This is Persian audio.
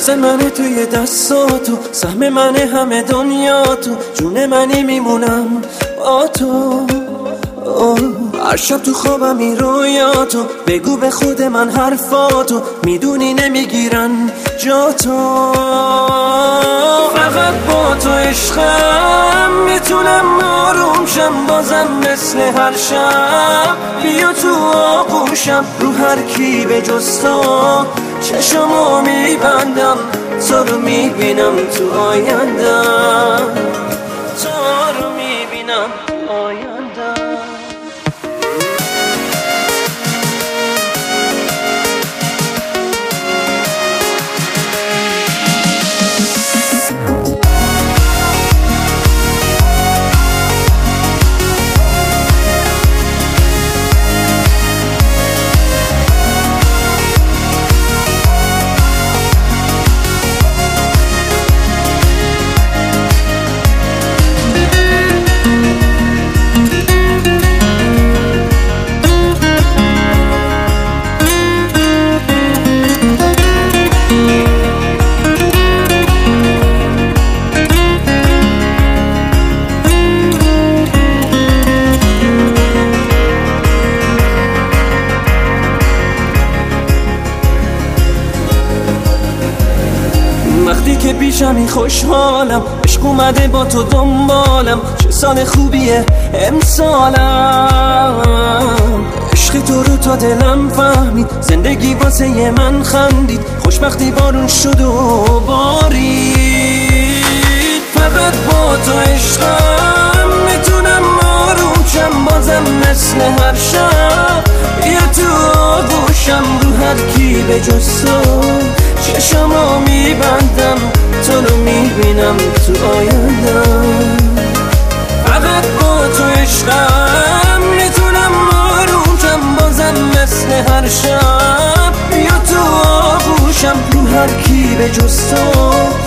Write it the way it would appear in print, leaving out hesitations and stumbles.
دست منه توی دستاتو، سهم منه همه دنیا تو، جون منی میمونم با تو. هر شب تو خوابم این رویاتو، بگو به خود من حرفاتو، میدونی نمیگیرن جا تو. فقط با تو عشقم میتونم آروم شم، بازم مثل هر شب بیا تو آغوشم. رو هر کی به جز تو چشمو میبندم، تو رو میبینم تو آیندم، تو رو میبینم تو آیندم. وقتی که پیشمی خوشحالم، عشق اومده با تو دنبالم، چه سال خوبیه امسالم. عشق تو رو تا دلم فهمید، زندگی واسه من خندید، خوشبختی بارون شد و بارید. فقط با تو عشقم میتونم آروم شم، بازم مثل هر شب بیا تو آغوشم. رو هر کی به جز تو چشمو میبندم، تو رو میبینم تو آیندم. فقط با تو عشقم میتونم آروم شم، بازم مثل هر شب بیا تو آغوشم. رو هر کی به جز تو